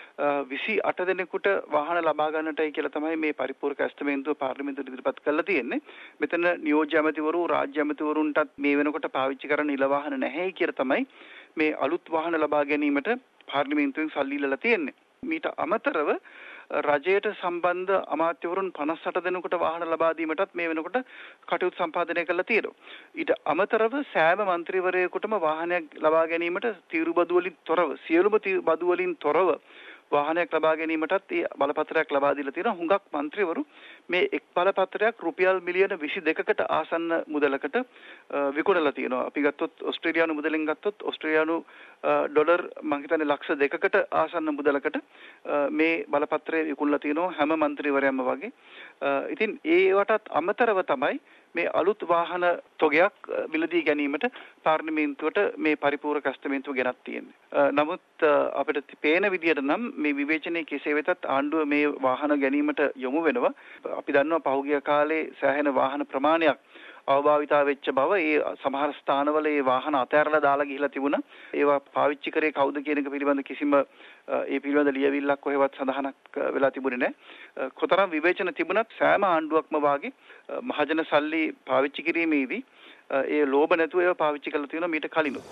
28 දෙනෙකුට වාහන ලබා ගන්නටයි කියලා තමයි මේ පරිපූර්ණක ඇස්තමේන්තුව පාර්ලිමේන්තුවට ඉදිරිපත් කරලා තියෙන්නේ. මෙතන නියෝජ්‍ය ඇමතිවරු රාජ්‍ය ඇමතිවරුන්ටත් මේ වෙනකොට පාවිච්චි කරන ඉල වාහන නැහැ කියලා තමයි මේ අලුත් වාහන ලබා ගැනීමට පාර්ලිමේන්තුවෙන් සල්ලි ඉල්ලලා තියෙන්නේ. මීට අමතරව රජයට සම්බන්ධ අමාත්‍යවරුන් 58 දෙනෙකුට වාහන ලබා දීමටත් මේ වෙනකොට කටයුතු සම්පාදනය කරලා තියෙනවා. ඊට අමතරව සෑම മന്ത്രിවරයෙකුටම වාහනයක් ලබා ගැනීමට තීරු බදු වලින් තොරව සියලුම බදු වලින් තොරව වාහනයක් ලබා ගැනීමටත් ඒ බලපත්‍රයක් ලබා දීලා තියෙනවා. හුඟක් മന്ത്രിවරු මේ එක් බලපත්‍රයක් රුපියල් මිලියන 22කට ආසන්න මුදලකට විකුණලා තියෙනවා. අපි ගත්තොත් ඕස්ට්‍රේලියානු මුදලෙන් ගත්තොත් ඕස්ට්‍රේලියානු ඩොලර් මං හිතන්නේ ලක්ෂ 2කට ආසන්න මුදලකට මේ බලපත්‍රය විකුණලා තියෙනවා හැම മന്ത്രിවරයක්ම වගේ. ඉතින් ඒවටත් අමතරව තමයි මේ අලුත් වාහන තොගයක් මිලදී ගැනීමට පාර්ලිමේන්තුවට මේ පරිපූර්ණක ඇස්තමේන්තුව ගෙනත් තියෙන්නේ. නමුත් අපිට පේන විදිහට නම් මේ විවේචනයේ කෙසේ වෙතත් ආණ්ඩුව මේ වාහන ගැනීමට යොමු වෙනවා. අපි දන්නවා පහුගිය කාලේ සෑහෙන වාහන ප්‍රමාණයක් අවභාවිතා වෙච්ච බව. ඒ සමහර ස්ථානවල ඒ වාහන අතහැරලා දාලා ගිහිලා තිබුණා. ඒවා පාවිච්චි කරේ කවුද කියන එක පිළිබඳ කිසිම ඒ පිළිබඳ ලියවිල්ලක් කොහෙවත් සඳහනක් වෙලා තිබුණේ නැහැ. කොතරම් විවේචන තිබුණත් සෑම ආණ්ඩුවක්ම වාගේ මහජන සල්ලි පාවිච්චි කිරීමේදී ඒ ලෝභ නැතුව ඒවා පාවිච්චි කරලා තියෙනවා මීට කලිනුත්.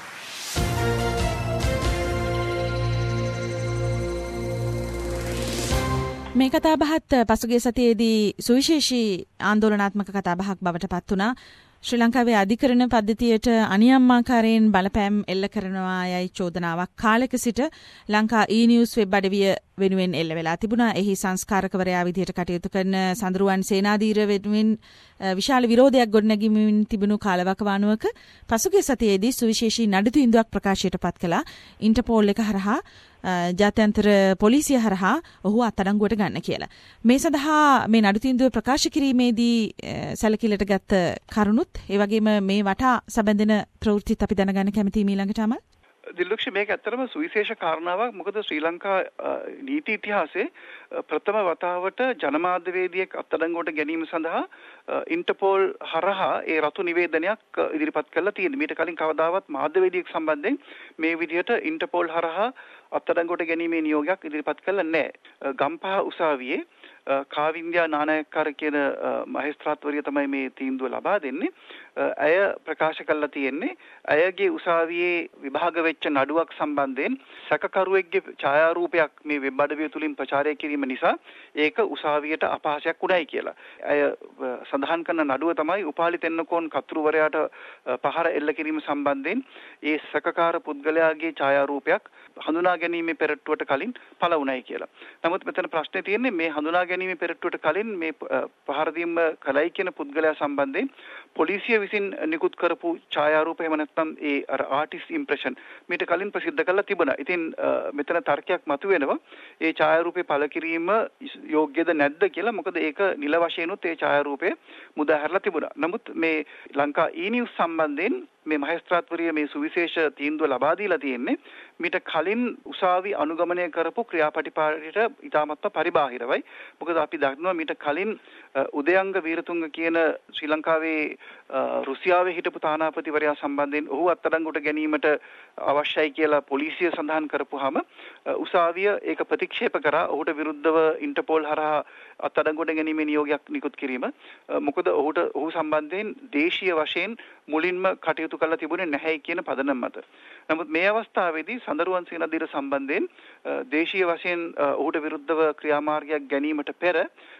මේ කතාබහත් පසුගිය සතියේදී සුවිශේෂී ආందోලනාත්මක කතාබහක් බවට පත් වුණා. ශ්‍රී ලංකාවේ අධිකරණ පද්ධතියට අනියම්මාකාරයෙන් බලපෑම් එල්ල කරනවා යයි චෝදනාවක් කාලෙක සිට ලංකා e-news වෙබ් අඩවිය වෙනුවෙන් එල්ල වෙලා තිබුණා. එහි සංස්කාරකවරයා විදිහට කටයුතු කරන සඳරුවන් සේනාධීර වෙනුවෙන් විශාල විරෝධයක් ගොඩනැගීමෙන් තිබුණු කාලවකවානුවක පසුගිය සතියේදී සුවිශේෂී නඩු තීන්දුවක් ප්‍රකාශයට පත් කළා. ඉන්ටර්පෝල් එක හරහා ජාත්‍යන්තර පොලිසිය හරහා ඔහු අත්අඩංගුවට ගන්න කියලා. මේ සඳහා මේ නඩු තීන්දුව ප්‍රකාශ කිරීමේදී සැලකිල්ලට ගත්ත කරුණුත් ඒ වගේම මේ වටා සැබඳෙන ප්‍රවෘත්තිත් අපි දැනගන්න කැමතියි ඊළඟට අමල්. දිලක්ෂ මේක ඇත්තටම සුවිශේෂ කාරණාවක්. මොකද ශ්‍රී ලංකා නීති ඉතිහාසයේ ප්‍රථම වතාවට ජනමාධ්‍යවේදියෙක් අත්අඩංගුවට ගැනීම සඳහා ඉන්ටර්පෝල් හරහා ඒ රතු නිවේදනයක් ඉදිරිපත් කරලා තියෙනවා. මීට කලින් කවදාවත් මාධ්‍යවේදියෙක් සම්බන්ධයෙන් මේ විදිහට ඉන්ටර්පෝල් හරහා අත්අඩංගුවට ගැනීමේ නියෝගයක් ඉදිරිපත් කළා නැහැ. ගම්පහ උසාවියේ කාවින්ද්‍යා නානායක්කාර කියන මහේස්ත්‍රාත්වරිය තමයි මේ තීන්දුව ලබා දෙන්නේ. ඇය ප්‍රකාශ කළා තියෙන්නේ ඇයගේ උසාවියේ විභාග වෙච්ච නඩුවක් සම්බන්ධයෙන් සැකකරුවෙක්ගේ ඡායාරූපයක් මේ වෙබ් අඩවිය තුලින් ප්‍රචාරය කිරීම නිසා ඒක උසාවියට අපහාසයක් උනායි කියලා. ඇය සඳහන් කරන නඩුව තමයි උපාලි තෙන්නකෝන් කතුරුවරයාට පහර එල්ල කිරීම සම්බන්ධයෙන් ඒ සැකකාර පුද්ගලයාගේ ඡායාරූපයක් හඳුනා ගැනීමේ පෙරට්ටුවට කලින් පළ වුණයි කියලා. නමුත් මෙතන ප්‍රශ්නේ තියෙන්නේ මේ හඳුනා ගැනීමේ පෙරට්ටුවට කලින් මේ පහර දීම කලයි කියන පුද්ගලයා සම්බන්ධයෙන් පොලිසිය විසින් නිකුත් කරපු ඡායාරූප එහෙම නැත්නම් ඒ අර ආටිස්ට් ඉම්ප්‍රෙෂන් මීට කලින් ප්‍රසිද්ධ කරලා තිබුණා. ඉතින් මෙතන තර්කයක් මතුවෙනවා ඒ ඡායාරූපේ පළ කිරීම යෝග්‍යද නැද්ද කියලා. මොකද ඒක නිල වශයෙන්ුත් ඒ ඡායාරූපය මුදාහැරලා තිබුණා. නමුත් මේ ලංකා e-news සම්බන්ධයෙන් මේ මහේස්ත්‍රාත්වරිය මේ සුවිශේෂ තීන්දුව ලබා දීලා තියෙන්නේ මීට කලින් උසාවි අනුගමනය කරපු ක්‍රියාපටිපාටියට ඉතාමත්ම පරිබාහිරවයි. මොකද අපි දන්නවා මීට කලින් උදයංග වීරතුංග කියන ශ්‍රී ලංකාවේ රුසියාවේ හිටපු තානාපතිවරයා සම්බන්ධයෙන් ඔහු අත්අඩංගුවට ගැනීමට අවශ්‍යයි කියලා පොලිසිය සඳහන් කරපුවාම උසාවිය ඒක ප්‍රතික්ෂේප කරා. ඔහුට විරුද්ධව ඉන්ටර්පෝල් හරහා අත්අඩංගුවට ගැනීමේ නියෝගයක් නිකුත් කිරීම. මොකද ඔහු සම්බන්ධයෙන් දේශීය වශයෙන් මුලින්ම කටයුතු කරලා තිබුණේ නැහැ කියන පදනම මත. නමුත් මේ අවස්ථාවේදී සඳරුවන් සේනාධීර සම්බන්ධයෙන් දේශීය වශයෙන් ඔහුට විරුද්ධව ක්‍රියාමාර්ගයක් ගැනීමට පෙර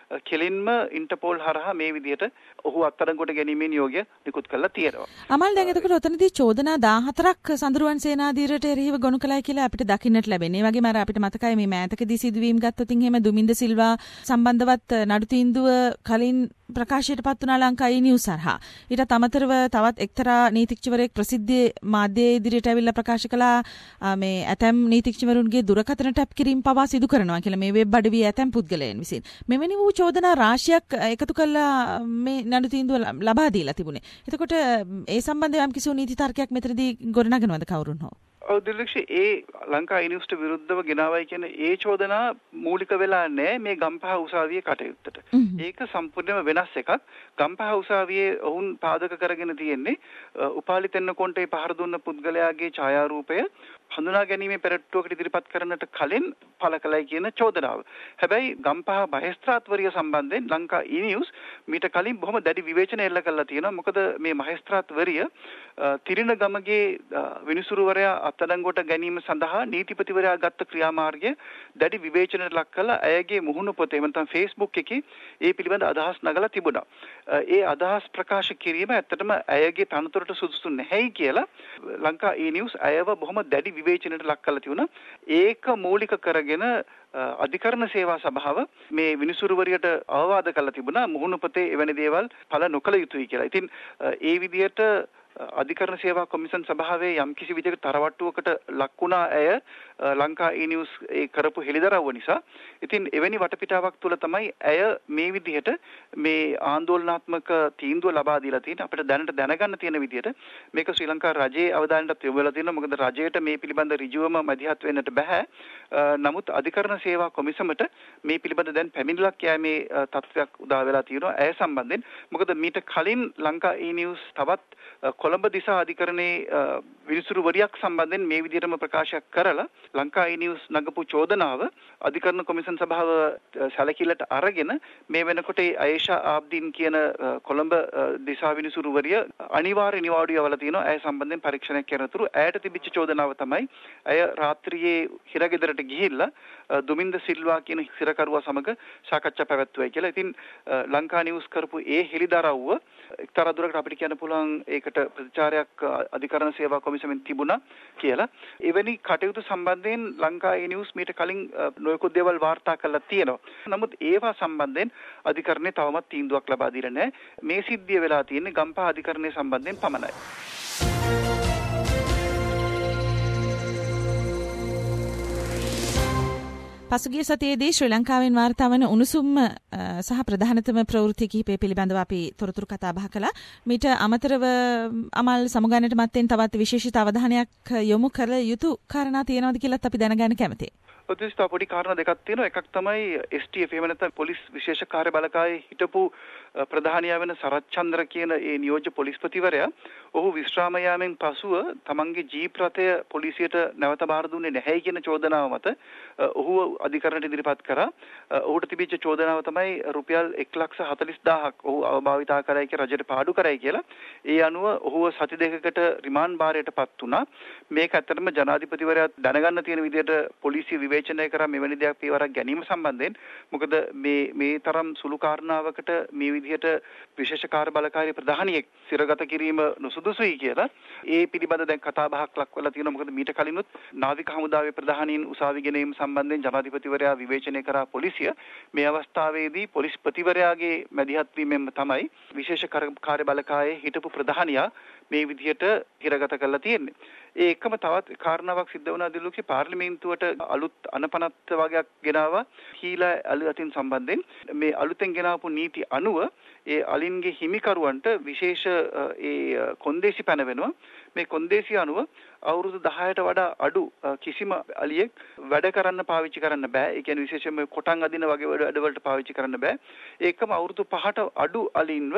කෙලින්ම ඉන්ටර්පෝල් හරහා මේ විදිහට ඔහු අත්අඩංගුවට ගැනීමේ නියෝගය නිකුත් කරලා තියෙනවා. අමල් දැන් එතකොට ඔතනදී චෝදනා 14ක් සඳරුවන් සේනාධීරයට එරෙහිව ගොනු කළයි කියලා අපිට දකින්නට ලැබෙනවා. ඒ වගේම අපිට මතකයි මේ මෑතකදී සිදුවීම් ගත්තොත් එහෙම දුමින්ද සිල්වා සම්බන්ධවත් නඩු තීන්දුව කලින් ප්‍රකාශයට පත් වුණා ලංකාවේ නිවුස් හරහා. ඊට අමතරව තවත් එක්තරා නීතිඥවරයෙක් ප්‍රසිද්ධ මාධ්‍ය ඉදිරියට ඇවිල්ලා ප්‍රකාශ කළා මේ ඇතැම් නීතිඥවරුන්ගේ දුරකථන ටැප් කිරීම පවා සිදු කරනවා කියලා මේ වෙබ් අඩවිය ඇතැම් පුද්ගලයන් විසින්. මෙවැනි වූ චෝදනා රාශියක් එකතු කළා මේ නඩු තීන්දුව ලබා දීලා තිබුණේ. එතකොට ඒ සම්බන්ධව යම් කිසි නීති තර්කයක් මෙතනදී ගොඩනගනවද කවුරුන් හෝ? දිලක්ෂ ඒ ලංකා ඉනිවුස්ට විරුද්ධව ගෙනාවයි කියන ඒ චෝදනා මූලික වෙලා නැහැ මේ ගම්පහ උසාවියේ කටයුත්තට. ඒක සම්පූර්ණයෙන්ම වෙනස් එකක්. ගම්පහ උසාවියේ ඔවුන් පාදක කරගෙන තියෙන්නේ උපාලි තෙන්නකොන්ටේ පහර දුන්න පුද්ගලයාගේ ඡායාරූපය හඳුනා ගැනීමේ පෙරට්ටුවකට ඉදිරිපත් කරන්නට කලින් පළ කළයි කියන චෝදනාව. හැබැයි ගම්පහ මහේස්ත්‍රාත්වරිය සම්බන්ධයෙන් ලංකා ඉනිවුස් මීට කලින් බොහොම දැඩි විවේචන එල්ල කරලා තියෙනවා. මොකද මේ මහේස්ත්‍රාත්වරිය තිරින ගමගේ විනිසුරුවරයා අත්අඩංගුවට ගැනීම සඳහා නීතිපතිවරයා ගත්ත ක්‍රියාමාර්ගය දැඩි විවේචනයට ලක් කළා. ඇයගේ මුහුණු පොතේ නැත්නම් Facebook එකේ ඒ පිළිබඳ අදහස් නගලා තිබුණා. ඒ අදහස් ප්‍රකාශ කිරීම ඇත්තටම ඇයගේ තනතුරට සුදුසු නැහැයි කියලා ලංකා ඉනිවුස් ඇයව බොහොම දැඩි විවේචනයට ලක් කළා තිබුණා. ඒක මූලික කරගෙන අධිකරණ සේවා සභාව මේ විනිසුරුවරියට අවවාද කළා තිබුණා මුහුණු පොතේ එවැනි දේවල් පළ නොකළ යුතුයි කියලා. ඉතින් ඒ විදිහට අධිකරණ සේවා කොමිෂන් සභාවේ යම් කිසි විදිහකට තරවට්ටුවකට ලක් වුණා ඇය ලංකා ඉනිවුස් ඒ කරපු හෙළිදරව්ව නිසා. ඉතින් එවැනි වටපිටාවක් තුළ තමයි ඇය මේ විදිහට මේ ආందోලනාත්මක තීන්දුව ලබා දීලා තියෙන්නේ. අපිට දැනට දැනගන්න තියෙන විදිහට මේක ශ්‍රී ලංකා රජයේ අවධානයට යොමු වෙලා තියෙනවා. මොකද රජයට මේ පිළිබඳ ඍජුවම මැදිහත් වෙන්නට බෑ. නමුත් අධිකරණ සේවා කොමිසමට මේ පිළිබඳ දැන් පැමිණිලක් යෑමේ තත්ත්වයක් උදා වෙලා තියෙනවා ඇය සම්බන්ධයෙන්. මොකද මීට කලින් ලංකා ඉනිවුස් තවත් කොළඹ දිසා අධිකරණයේ විනිසුරුවරියක් සම්බන්ධයෙන් මේ විදිහටම ප්‍රකාශයක් කරලා ලංකා ඉනිවුස් නගපු චෝදනාව අධිකරණ කොමිෂන් සභාව සැලකිල්ලට අරගෙන මේ වෙනකොට ආයේෂා ආබ්දීන් කියන කොළඹ දිසා විනිසුරුවරිය අනිවාර්ය නිවාඩු යවලා තිනවා. ඇය සම්බන්ධයෙන් පරීක්ෂණයක් කරනතුරු ඇයට තිබිච්ච චෝදනාව තමයි ඇය රාත්‍රියේ හිරගෙදරට ගිහිල්ලා දුමින්ද සිල්වා කියන සිරකරුවා සමග සාකච්ඡා පැවැත්වුවයි කියලා. ඉතින් ලංකා නිවුස් කරපු ඒ හෙළිදරව්ව එක්තරා දුරකට අපිට කියන්න පුළුවන් ඒකට ප්‍රතිචාරයක් අධිකරණ සේවා කොමිසමෙන් තිබුණා කියලා. එවැනි කටයුතු සම්බන්ධයෙන් ලංකා නිවුස් මීට කලින් නොයෙකුත් දේවල් වාර්තා කරලා තියෙනවා. නමුත් ඒවා සම්බන්ධයෙන් අධිකරණය තවමත් තීන්දුවක් ලබා දීලා නැහැ. මේ සිද්ධිය වෙලා තියෙන්නේ ගම්පහ අධිකරණය සම්බන්ධයෙන් පමණයි. පසුගිය සතියේදී ශ්‍රී ලංකාවෙන් වාර්තා වන උණුසුම් සහ ප්‍රධානතම ප්‍රවෘත්ති කිහිපය පිළිබඳව අපි තොරතුරු කතා බහ කළා. මීට අමතරව අමල් සමුගන්නට මත්තෙන් තවත් විශේෂිත අවධානයක් යොමු කළ යුතු කාරණා තියෙනවද කියලාත් අපි දැනගන්න කැමතියි. ඔතනස්ත පොඩි කාරණා දෙකක් තියෙනවා. එකක් තමයි STF එහෙම නැත්නම් පොලිස් විශේෂ කාර්ය බළකායේ හිටපු ප්‍රධානියා වෙන සරච්චන්ද්‍ර කියන ඒ නියෝජ්‍ය පොලිස්පතිවරයා ඔහු විශ්‍රාම යාමෙන් පසුව තමන්ගේ ජීප් රථය පොලිසියට නැවත බාර දුන්නේ නැහැ කියන චෝදනාව මත ඔහු අධිකරණයට ඉදිරිපත් කරා. ඔහුට තිබිච්ච චෝදනාව තමයි රුපියල් 1,40,000ක් ඔහු අවභාවිතා කරයි කියලා රජයට පාඩු කරයි කියලා. ඒ අනුව ඔහුව සති දෙකකට රිමාන්ඩ් භාරයටපත් වුණා. මේක ඇත්තටම ජනාධිපතිවරයා දැනගන්න තියෙන විදිහට පොලිසිය විවේචනය කරා මෙවැනි දෙයක් පියවරක් ගැනීම සම්බන්ධයෙන්. මොකද මේ තරම් සුළු කාරණාවකට මේ විදිහට විශේෂ කාර්ය බළකායේ ප්‍රධානියෙක් සිරගත කිරීම නුසුදුසුයි කියලා ඒ පිළිබඳ දැන් කතා බහක් ලක් වෙලා තියෙනවා. මොකද මීට කලිනුත් නාවික හමුදාවේ ප්‍රධානීන් උසාවි ගෙනීම සම්බන්ධයෙන් ජනාධිපතිවරයා විවේචනය කරා පොලිසිය. මේ අවස්ථාවේදී පොලිස්පතිවරයාගේ මැදිහත් වීමෙන් තමයි විශේෂ කාර්ය බළකායේ හිටපු ප්‍රධානියා මේ විදිහට හිරගත කරලා තියෙන්නේ. ඒ එකම තවත් කාරණාවක් සිද්ධ වුණා දිලුක්ෂි පාර්ලිමේන්තුවට අලුත් අනපනත් වගේක් ගෙනාවා හීලා අලු අතින් සම්බන්ධයෙන්. මේ අලුතෙන් ගෙනාවු නීති අනුව ඒ අලින්ගේ හිමිකරුවන්ට විශේෂ ඒ කොන්දේසි පැනවෙනවා. මේ කොන්දේසි අනුව අවුරුදු 10ට වඩා අඩු කිසිම අලියෙක් වැඩ කරන්න පාවිච්චි කරන්න බෑ. ඒ කියන්නේ විශේෂයෙන්ම කොටන් අදින වගේ වැඩවලට පාවිච්චි කරන්න බෑ. ඒකම අවුරුදු 5ට අඩු අලින්ව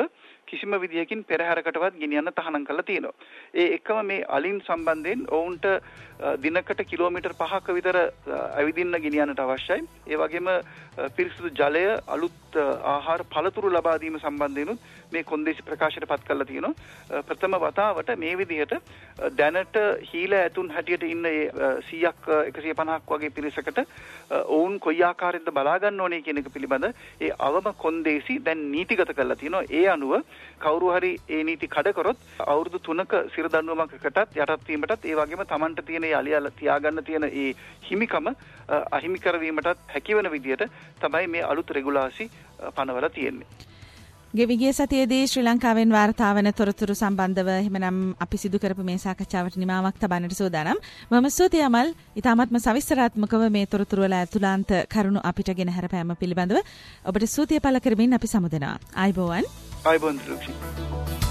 කිසිම විදියකින් පෙරහැරකටවත් ගෙනියන්න තහනම් කරලා තියෙනවා. ඒ එකම මේ අලින් සම්බන්ධයෙන් ඔවුන්ට දිනකට කිලෝමීටර් 5ක විතර ඇවිදින්න ගෙනියන්නට අවශ්‍යයි. ඒ වගේම පිරිසිදු ජලය, අලුත් ආහාර පළතුරු ලබා දීම සම්බන්ධයෙන් මේ කොන්දේසි ප්‍රකාශයට පත් කරලා තියෙනවා. ප්‍රථම වතාවට මේ විදිහට දැනට හීල ඇතුන් හැටියට ඉන්න 100ක් 150ක් වගේ පිරිසකට ඔවුන් කොයි ආකාරයෙන්ද බලා ගන්න ඕනේ කියන එක පිළිබඳ ඒ අවම කොන්දේසි දැන් නීතිගත කරලා තියෙනවා. ඒ අනුව කවුරු හරි ඒ නීති කඩ කරොත් අවුරුදු 3ක සිරදඬුවමකටත් යටත් වීමටත් ඒ වගේම Tamanට තියෙන ඒ අලියල තියාගන්න තියෙන ඒ හිමිකම අහිමි කරවීමටත් හැකිවන විදියට තමයි මේ අලුත් රෙගුලාසි පනවලා තියෙන්නේ. ගෙවිගිය සතියේදී ශ්‍රී ලංකාවෙන් වාර්තා වන තොරතුරු සම්බන්ධව එහෙමනම් අපි සිදු කරපු මේ සාකච්ඡාවට නිමාවක් තබන්නට සූදානම්. මම ස්තුතියි අමල්. ඊටාත්ම සවිස්තරාත්මකව මේ තොරතුරු වල ඇතුළාන්ත කරුණු අපිට ගෙන හැරපෑම පිළිබඳව ඔබට ස්තුතිය පළ කරමින් අපි සමුදෙනවා. ආයුබෝවන්. ආයුබෝවන්.